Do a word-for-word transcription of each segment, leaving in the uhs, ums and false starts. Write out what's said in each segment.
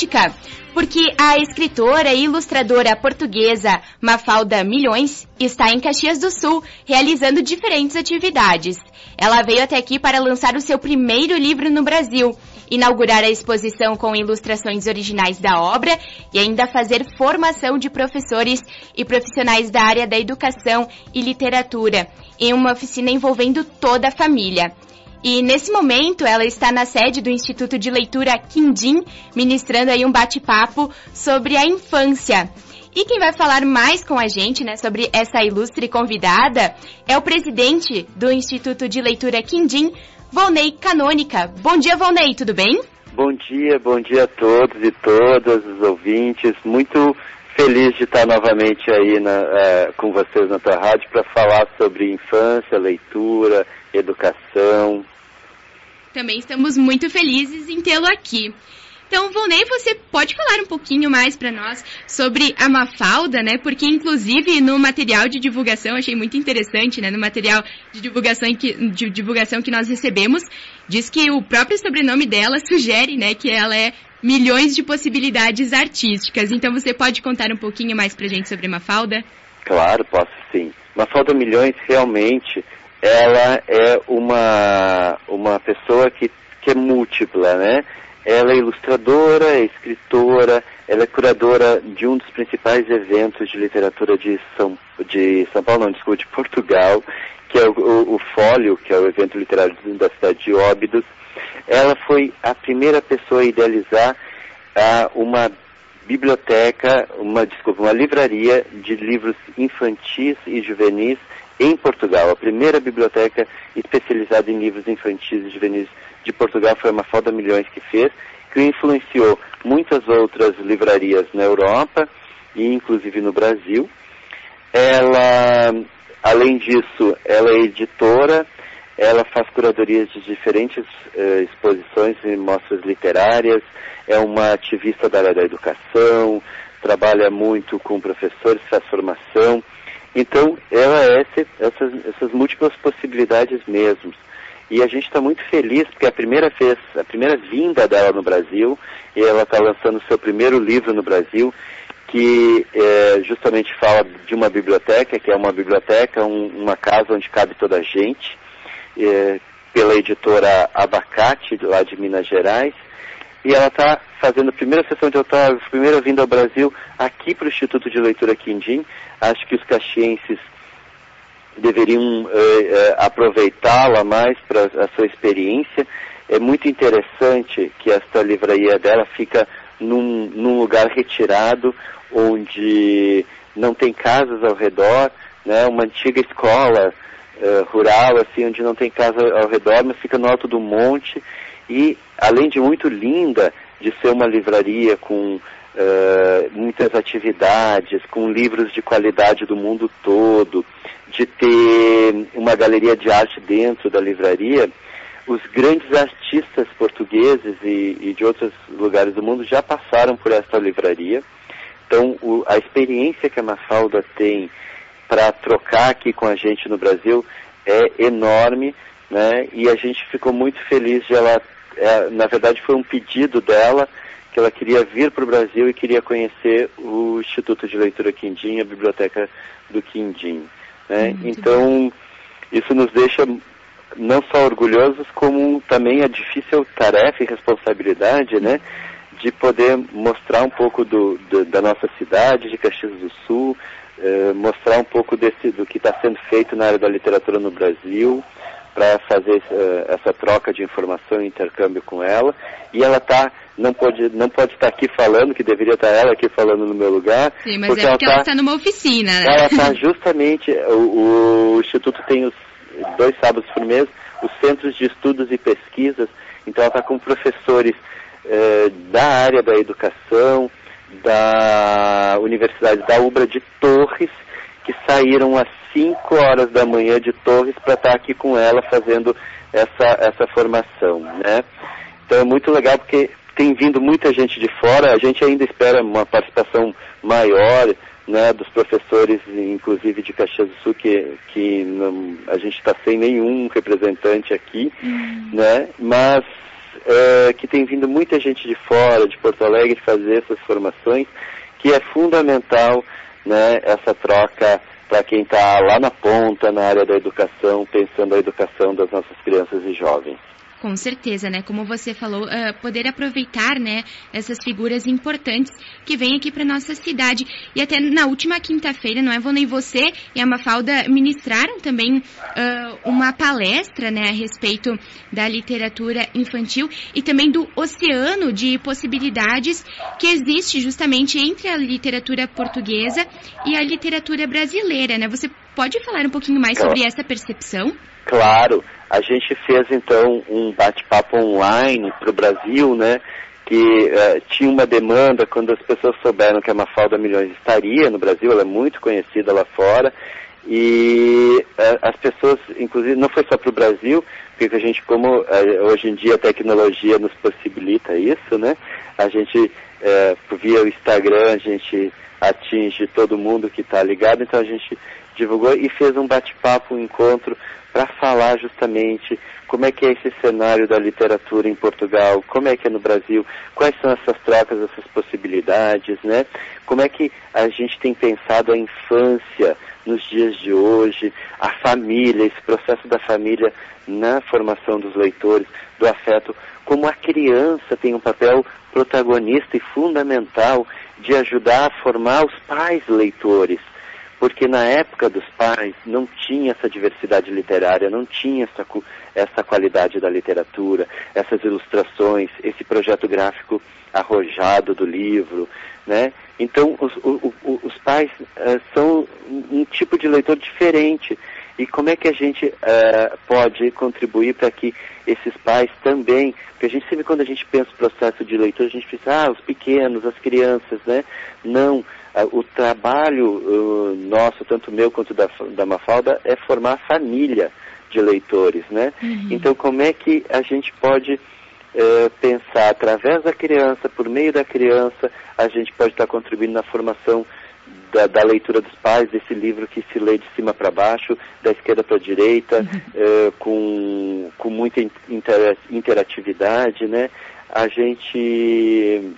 porque a escritora e ilustradora portuguesa Mafalda Milhões está em Caxias do Sul, realizando diferentes atividades. Ela veio até aqui para lançar o seu primeiro livro no Brasil, inaugurar a exposição com ilustrações originais da obra e ainda fazer formação de professores e profissionais da área da educação e literatura, em uma oficina envolvendo toda a família. E nesse momento ela está na sede do Instituto de Leitura Quindim, ministrando aí um bate-papo sobre a infância. E quem vai falar mais com a gente, né, sobre essa ilustre convidada é o presidente do Instituto de Leitura Quindim, Volney Canônica. Bom dia, Volney, tudo bem? Bom dia, bom dia a todos e todas os ouvintes. Muito feliz de estar novamente aí na, é, com vocês na tua rádio para falar sobre infância, leitura, educação. Também estamos muito felizes em tê-lo aqui. Então, Volney, você pode falar um pouquinho mais para nós sobre a Mafalda, né? Porque, inclusive, no material de divulgação, achei muito interessante, né? No material de divulgação que, de divulgação que nós recebemos, diz que o próprio sobrenome dela sugere, né, que ela é milhões de possibilidades artísticas. Então, você pode contar um pouquinho mais pra gente sobre a Mafalda? Claro, posso sim. Mafalda Milhões, realmente, ela é uma, uma pessoa que, que é múltipla, né? Ela é ilustradora, é escritora, ela é curadora de um dos principais eventos de literatura de São, de São Paulo, não, desculpa, de Portugal, que é o, o, o Fólio, que é o evento literário da cidade de Óbidos. Ela foi a primeira pessoa a idealizar uh, uma biblioteca, uma, desculpa, uma livraria de livros infantis e juvenis em Portugal. A primeira biblioteca especializada em livros infantis e juvenis de Portugal foi a Mafalda Milhões que fez, que influenciou muitas outras livrarias na Europa e inclusive no Brasil. Ela, além disso, ela é editora, ela faz curadorias de diferentes uh, exposições e mostras literárias, é uma ativista da área da educação, trabalha muito com professores, faz formação. Então, ela é esse, essas, essas múltiplas possibilidades mesmo. E a gente está muito feliz porque a primeira vez, a primeira vinda dela no Brasil, e ela está lançando o seu primeiro livro no Brasil, que é, justamente fala de uma biblioteca, que é uma biblioteca, um, uma casa onde cabe toda a gente, é, pela editora Abacate, lá de Minas Gerais. E ela está fazendo a primeira sessão de autógrafos, primeira vinda ao Brasil, aqui para o Instituto de Leitura Quindim. Acho que os caxienses deveriam eh, aproveitá-la mais para a sua experiência. É muito interessante que esta livraria dela fica num, num lugar retirado, onde não tem casas ao redor, né, uma antiga escola eh, rural, assim, onde não tem casa ao redor, mas fica no alto do monte. E, além de muito linda, de ser uma livraria com uh, muitas atividades, com livros de qualidade do mundo todo, de ter uma galeria de arte dentro da livraria, os grandes artistas portugueses e, e de outros lugares do mundo já passaram por essa livraria. Então, o, a experiência que a Mafalda tem para trocar aqui com a gente no Brasil é enorme, né? E a gente ficou muito feliz de ela, é, na verdade foi um pedido dela, que ela queria vir para o Brasil e queria conhecer o Instituto de Leitura Quindim, a Biblioteca do Quindim, né? Então, isso nos deixa não só orgulhosos, como também a difícil tarefa e responsabilidade, né, de poder mostrar um pouco do, do, da nossa cidade, de Caxias do Sul, eh, mostrar um pouco desse, do que está sendo feito na área da literatura no Brasil, para fazer uh, essa troca de informação e intercâmbio com ela. E ela tá, não pode, não pode estar aqui falando, que deveria estar ela aqui falando no meu lugar. Sim, mas porque é porque ela está tá numa oficina, né? Ela está justamente, o, o Instituto tem os dois sábados por mês, os centros de estudos e pesquisas, então ela está com professores uh, da área da educação, da Universidade da Ubra de Torres, que saíram às cinco horas da manhã de Torres para estar aqui com ela fazendo essa, essa formação, né? Então é muito legal porque tem vindo muita gente de fora, a gente ainda espera uma participação maior, né, dos professores, inclusive de Caxias do Sul, que, que não, a gente está sem nenhum representante aqui, uhum. né? Mas uh, que tem vindo muita gente de fora, de Porto Alegre, fazer essas formações, que é fundamental, né, essa troca para quem está lá na ponta, na área da educação, pensando a educação das nossas crianças e jovens. Com certeza, né? Como você falou, uh, poder aproveitar, né, essas figuras importantes que vêm aqui para nossa cidade. E até na última quinta-feira, não é, Vona, e você e a Mafalda ministraram também uh, uma palestra, né, a respeito da literatura infantil e também do oceano de possibilidades que existe justamente entre a literatura portuguesa e a literatura brasileira, né? Você pode falar um pouquinho mais sobre essa percepção? Claro, a gente fez então um bate-papo online para o Brasil, né, que uh, tinha uma demanda quando as pessoas souberam que a Mafalda Milhões estaria no Brasil, ela é muito conhecida lá fora, e uh, as pessoas, inclusive, não foi só para o Brasil, porque a gente, como uh, hoje em dia a tecnologia nos possibilita isso, né, a gente, uh, via o Instagram, a gente atinge todo mundo que está ligado, então a gente divulgou e fez um bate-papo, um encontro, para falar justamente como é que é esse cenário da literatura em Portugal, como é que é no Brasil, quais são essas trocas, essas possibilidades, né? Como é que a gente tem pensado a infância nos dias de hoje, a família, esse processo da família na formação dos leitores, do afeto, como a criança tem um papel protagonista e fundamental de ajudar a formar os pais leitores. Porque na época dos pais não tinha essa diversidade literária, não tinha essa, essa qualidade da literatura, essas ilustrações, esse projeto gráfico arrojado do livro, né? Então, os, o, o, os pais uh, são um tipo de leitor diferente. E como é que a gente uh, pode contribuir para que esses pais também... Porque a gente sempre, quando a gente pensa no processo de leitura, a gente pensa, ah, os pequenos, as crianças, né? Não... O trabalho uh, nosso, tanto meu quanto da, da Mafalda, é formar a família de leitores, né? Uhum. Então, como é que a gente pode uh, pensar, através da criança, por meio da criança, a gente pode estar contribuindo na formação da, da leitura dos pais, desse livro que se lê de cima para baixo, da esquerda para a direita, uhum. uh, com, com muita inter, interatividade, né? A gente...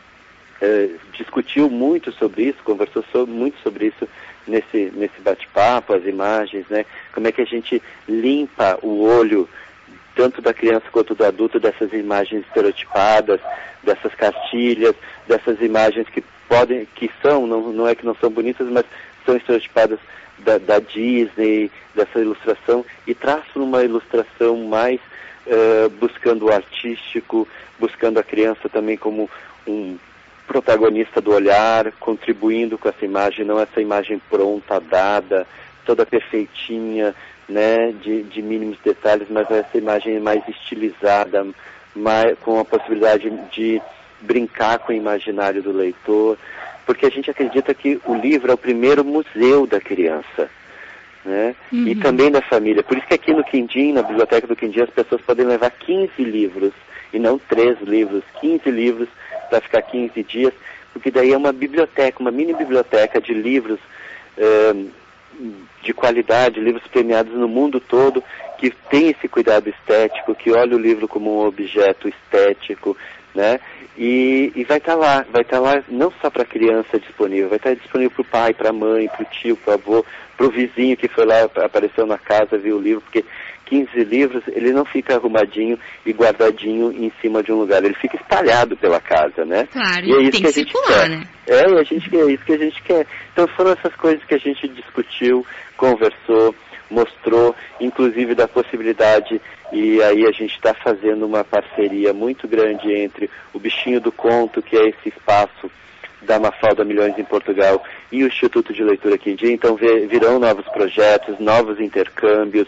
Uh, discutiu muito sobre isso, conversou sobre, muito sobre isso nesse, nesse bate-papo, as imagens, né? Como é que a gente limpa o olho, tanto da criança quanto do adulto, dessas imagens estereotipadas, dessas cartilhas, dessas imagens que podem, que são, não, não é que não são bonitas, mas são estereotipadas da, da Disney, dessa ilustração, e traz uma ilustração mais uh, buscando o artístico, buscando a criança também como um protagonista do olhar, contribuindo com essa imagem, não essa imagem pronta, dada, toda perfeitinha, né, de, de mínimos detalhes, mas essa imagem mais estilizada, mais, com a possibilidade de brincar com o imaginário do leitor, porque a gente acredita que o livro é o primeiro museu da criança, né, uhum. e também da família. Por isso que aqui no Quindim, na biblioteca do Quindim, as pessoas podem levar quinze livros, e não três livros, quinze livros, para ficar quinze dias, porque daí é uma biblioteca, uma mini biblioteca de livros eh, de qualidade, livros premiados no mundo todo, que tem esse cuidado estético, que olha o livro como um objeto estético, né? E, e vai estar tá lá, vai estar tá lá não só para a criança disponível, vai estar tá disponível para o pai, para a mãe, para o tio, para o avô, para o vizinho que foi lá, apareceu na casa, viu o livro, porque quinze livros, ele não fica arrumadinho e guardadinho em cima de um lugar, ele fica espalhado pela casa, né? Claro, e é isso tem que a que gente circular, quer. né? É, e a gente, é isso que a gente quer. Então foram essas coisas que a gente discutiu, conversou, mostrou, inclusive da possibilidade, e aí a gente está fazendo uma parceria muito grande entre o Bichinho do Conto, que é esse espaço da Mafalda Milhões em Portugal, e o Instituto de Leitura Quindim. Então virão novos projetos, novos intercâmbios,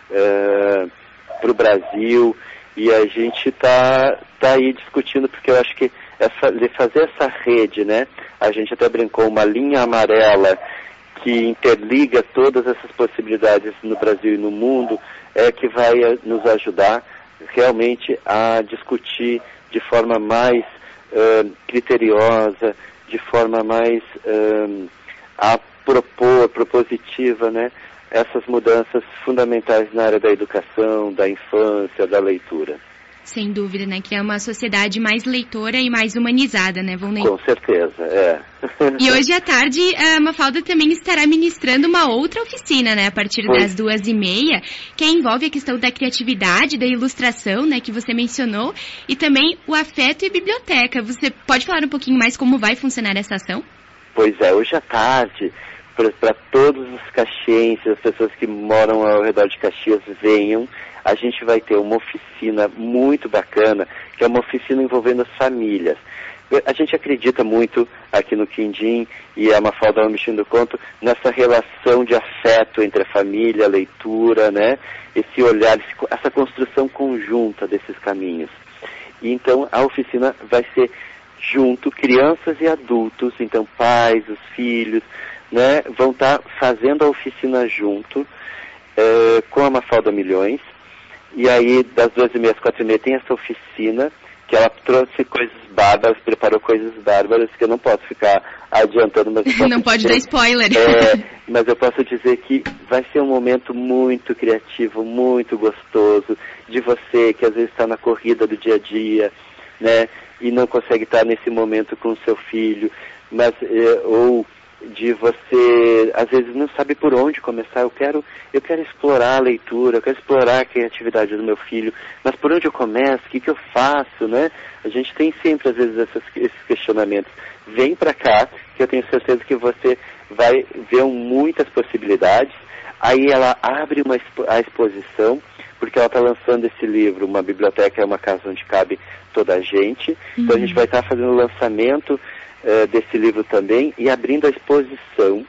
Uh, para o Brasil, e a gente está tá aí discutindo, porque eu acho que essa, de fazer essa rede, né, a gente até brincou, uma linha amarela que interliga todas essas possibilidades no Brasil e no mundo, é que vai nos ajudar realmente a discutir de forma mais uh, criteriosa, de forma mais uh, a propor, propositiva, né, essas mudanças fundamentais na área da educação, da infância, da leitura. Sem dúvida, né? Que é uma sociedade mais leitora e mais humanizada, né, Volney? Com certeza, é. E hoje à tarde, a Mafalda também estará ministrando uma outra oficina, né? A partir pois. das duas e meia, que envolve a questão da criatividade, da ilustração, né? Que você mencionou, e também o afeto e biblioteca. Você pode falar um pouquinho mais como vai funcionar essa ação? Pois é, hoje à tarde, para todos os caxienses, as pessoas que moram ao redor de Caxias, venham. A gente vai ter uma oficina muito bacana, que é uma oficina envolvendo as famílias. A gente acredita muito aqui no Quindim, e a Mafalda Mexendo Conto, nessa relação de afeto entre a família, a leitura, né? Esse olhar, essa construção conjunta desses caminhos. E então a oficina vai ser junto, crianças e adultos, então pais, os filhos, né? Vão estar fazendo a oficina junto, é, com a Mafalda Milhões. E aí, das duas e meia às quatro e meia, tem essa oficina, que ela trouxe coisas bárbaras, preparou coisas bárbaras, que eu não posso ficar adiantando. Mas eu posso não pode dizer, dar spoiler. É, mas eu posso dizer que vai ser um momento muito criativo, muito gostoso, de você que às vezes está na corrida do dia a dia, né, e não consegue estar nesse momento com o seu filho, mas, é, ou... de você, às vezes, não sabe por onde começar. Eu quero, eu quero explorar a leitura, eu quero explorar a criatividade do meu filho, mas por onde eu começo? O que, que eu faço, né? A gente tem sempre, às vezes, essas, esses questionamentos. Vem para cá, que eu tenho certeza que você vai ver muitas possibilidades. Aí ela abre uma, a exposição, porque ela está lançando esse livro, Uma Biblioteca é uma Casa Onde Cabe Toda a Gente. Uhum. Então a gente vai estar tá fazendo o lançamento Uh, desse livro também, e abrindo a exposição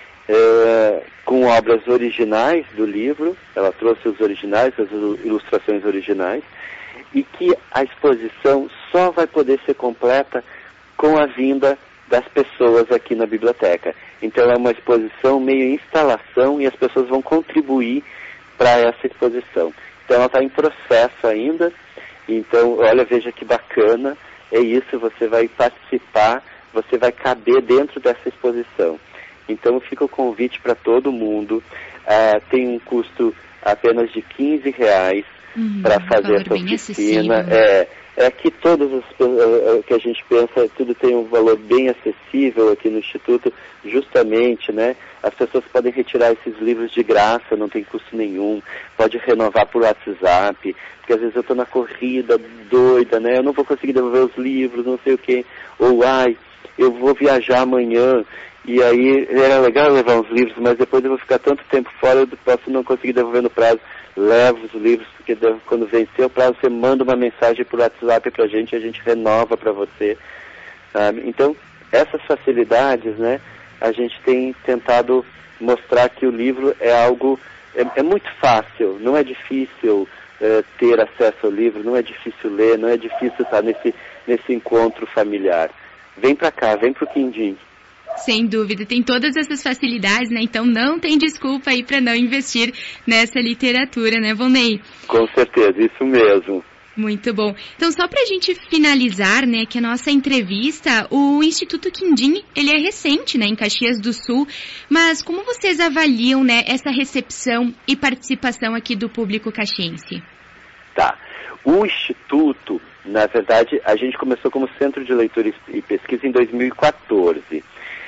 uh, com obras originais do livro. Ela trouxe os originais, as ilustrações originais, e que a exposição só vai poder ser completa com a vinda das pessoas aqui na biblioteca. Então é uma exposição meio instalação, e as pessoas vão contribuir para essa exposição. Então ela está em processo ainda. Então, olha, veja que bacana, é isso, você vai participar, você vai caber dentro dessa exposição. Então fica o convite para todo mundo. Uh, tem um custo apenas de quinze reais uhum, para fazer essa oficina. É, é que todos os uh, que a gente pensa, tudo tem um valor bem acessível aqui no Instituto, justamente, né? As pessoas podem retirar esses livros de graça, não tem custo nenhum, pode renovar por WhatsApp, porque às vezes eu estou na corrida doida, né? Eu não vou conseguir devolver os livros, não sei o quê. Ou, ai, eu vou viajar amanhã, e aí era legal levar uns livros, mas depois eu vou ficar tanto tempo fora, eu posso não conseguir devolver no prazo. Leva os livros, porque quando vencer o prazo, você manda uma mensagem por WhatsApp pra gente, e a gente renova para você, sabe? Então, essas facilidades, né, a gente tem tentado mostrar que o livro é algo, é, é muito fácil, não é difícil é, ter acesso ao livro, não é difícil ler, não é difícil estar nesse, nesse encontro familiar. Vem para cá, vem para o Quindim. Sem dúvida, tem todas essas facilidades, né? Então não tem desculpa aí para não investir nessa literatura, né, Volney? Com certeza, isso mesmo. Muito bom. Então, só para a gente finalizar, né, que a nossa entrevista, o Instituto Quindim, ele é recente, né, em Caxias do Sul, mas como vocês avaliam, né, essa recepção e participação aqui do público caxiense? Tá. O Instituto, na verdade, a gente começou como Centro de Leitura e Pesquisa em dois mil e quatorze.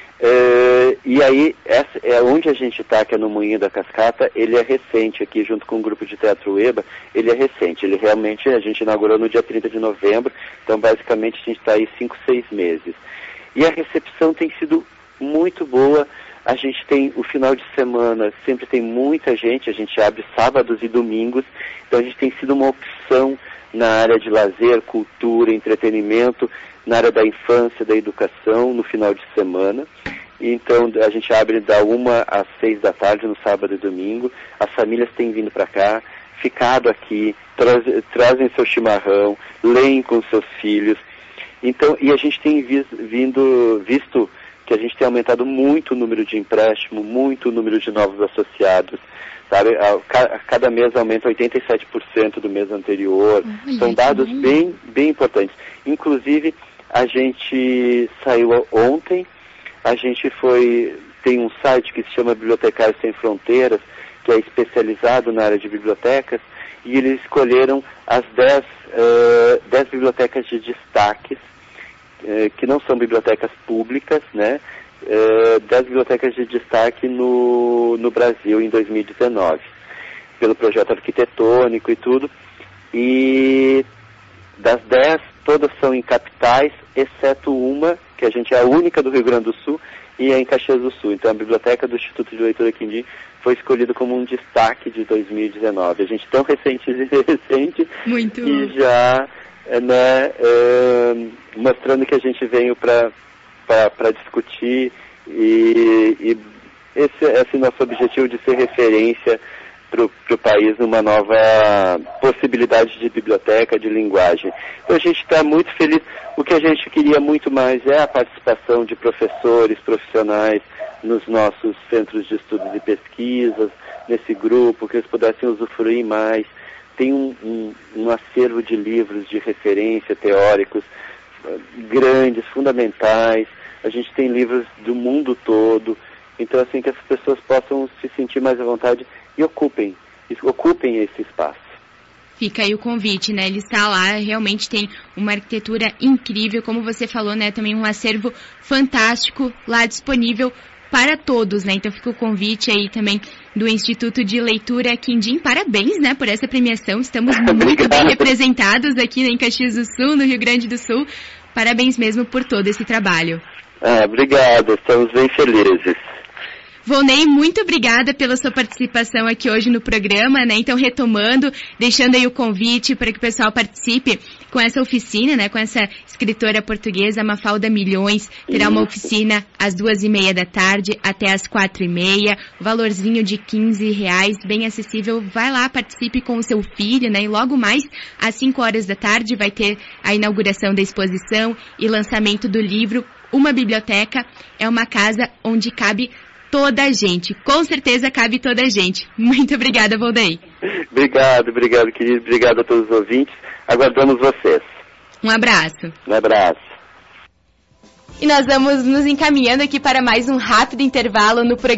Uh, e aí, essa é onde a gente está, que é no Moinho da Cascata, ele é recente aqui, junto com o grupo de teatro EBA, ele é recente, ele realmente, a gente inaugurou no dia trinta de novembro, então basicamente a gente está aí cinco, seis meses. E a recepção tem sido muito boa, a gente tem o final de semana, sempre tem muita gente, a gente abre sábados e domingos, então a gente tem sido uma opção na área de lazer, cultura, entretenimento, na área da infância, da educação, no final de semana. Então, a gente abre da uma às seis da tarde, no sábado e domingo. As famílias têm vindo para cá, ficado aqui, tra trazem seu chimarrão, leem com seus filhos. Então, e a gente tem vis vindo, visto que a gente tem aumentado muito o número de empréstimo, muito o número de novos associados. Sabe, a, a cada mês aumenta oitenta e sete por cento do mês anterior. Uhum. São dados bem, bem importantes. Inclusive, a gente saiu ontem, a gente foi, tem um site que se chama Bibliotecários Sem Fronteiras, que é especializado na área de bibliotecas, e eles escolheram as dez, uh, dez bibliotecas de destaque, uh, que não são bibliotecas públicas, né? Uh, dez bibliotecas de destaque no, no Brasil em dois mil e dezenove, pelo projeto arquitetônico e tudo. E das dez, todas são em capitais, exceto uma, que a gente é a única do Rio Grande do Sul, e é em Caxias do Sul. Então a biblioteca do Instituto de Leitura Quindim foi escolhida como um destaque de dois mil e dezenove. A gente tão recente, recente Muito. E já, né, uh, mostrando que a gente veio para para discutir e, e esse, esse nosso objetivo de ser referência para o país numa nova possibilidade de biblioteca, de linguagem. Então a gente está muito feliz. O que a gente queria muito mais é a participação de professores, profissionais nos nossos centros de estudos e pesquisas, nesse grupo, que eles pudessem usufruir mais. Tem um, um, um acervo de livros de referência teóricos grandes, fundamentais. A gente tem livros do mundo todo. Então, assim, que as pessoas possam se sentir mais à vontade e ocupem, ocupem esse espaço. Fica aí o convite, né? Ele está lá, realmente tem uma arquitetura incrível, como você falou, né? Também um acervo fantástico lá disponível para todos, né? Então fica o convite aí também do Instituto de Leitura Quindim. Parabéns, né, por essa premiação. Estamos muito bem representados aqui em Caxias do Sul, no Rio Grande do Sul. Parabéns mesmo por todo esse trabalho. Ah, obrigado, estamos bem felizes. Volney, muito obrigada pela sua participação aqui hoje no programa, né? Então, retomando, deixando aí o convite para que o pessoal participe com essa oficina, né? Com essa escritora portuguesa, Mafalda Milhões. Terá uma oficina às duas e meia da tarde até às quatro e meia. Valorzinho de quinze reais, bem acessível. Vai lá, participe com o seu filho, né? E logo mais, às cinco horas da tarde, vai ter a inauguração da exposição e lançamento do livro Uma Biblioteca é uma casa onde cabe toda a gente. Com certeza cabe toda a gente. Muito obrigada, Volney. Obrigado, obrigado, querido. Obrigado a todos os ouvintes. Aguardamos vocês. Um abraço. Um abraço. E nós vamos nos encaminhando aqui para mais um rápido intervalo no programa.